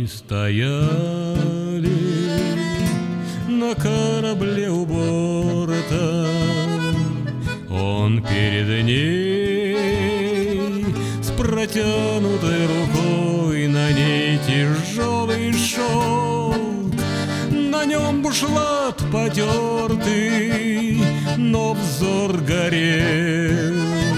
Они стояли на корабле у борта, он перед ней с протянутой рукой, на ней тяжелый шелк, на нем бушлат потертый, но взор горел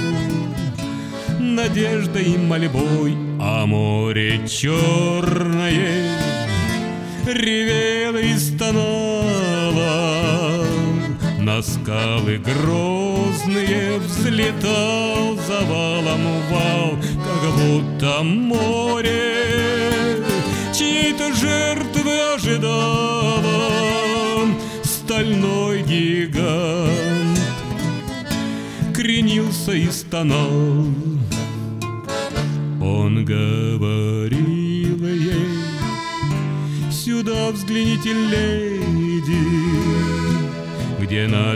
надеждой и мольбой, а море черное ревело и стонало, на скалы грозные взлетал завалом вал, как будто море чьей-то жертвы ожидало. Стальной гигант кренился и стонал. Он говорил ей: сюда взгляните, леди, где над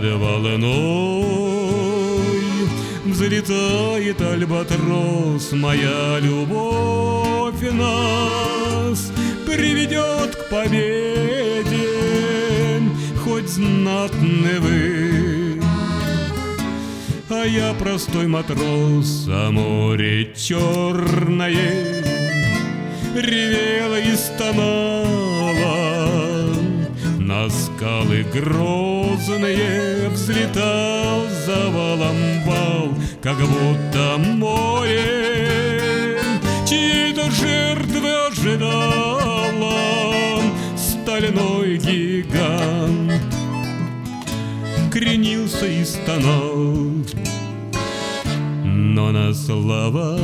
волной взлетает альбатрос. Моя любовь нас приведет к победе, хоть знатны вы, а я простой матрос. А море черное ревело и стонало, на скалы грозные взлетал завалом вал, как будто море чьей-то жертвы ожидало. Стальной гигант кренился и стонал, но на слова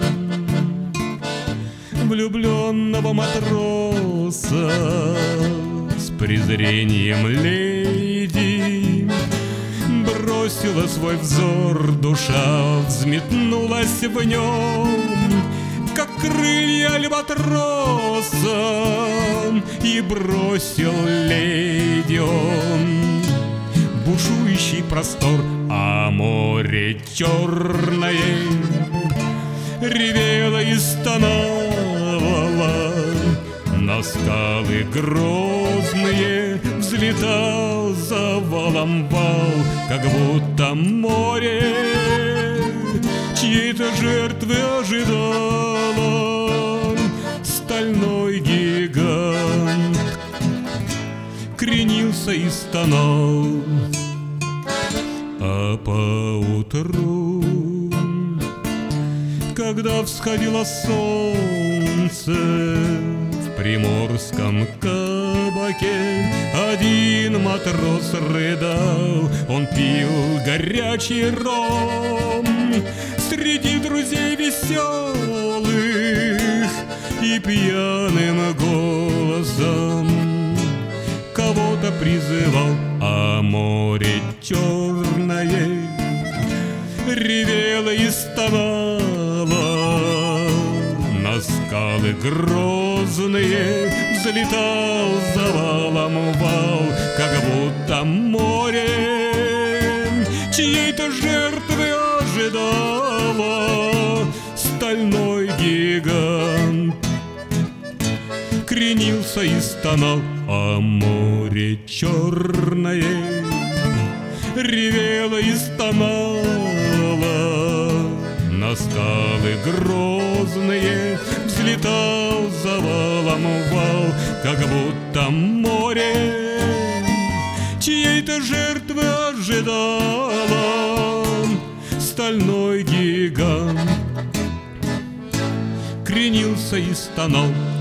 влюбленного матроса с презрением леди бросила свой взор. Душа взметнулась в нем, как крылья альбатроса, и бросил леди он бушующий простор. А море черное ревело и стонало, на скалы грозные взлетал завалом вал, как будто море чьей-то жертвы ожидало. Стальной гигант кренился и стонал. А поутру, когда всходило солнце, в приморском кабаке один матрос рыдал. Он пил горячий ром среди друзей веселых и пьяным голосом кого-то призывал. А море черное ревело и стонало, на скалы грозные взлетал завалом вал, как будто море чьей-то жертвы ожидало. Стальной гигант кренился и стонал. А море черное ревело и стонало, на скалы грозные взлетал завалом вал, как будто море чьей-то жертвы ожидало. Стальной гигант кренился и стонал.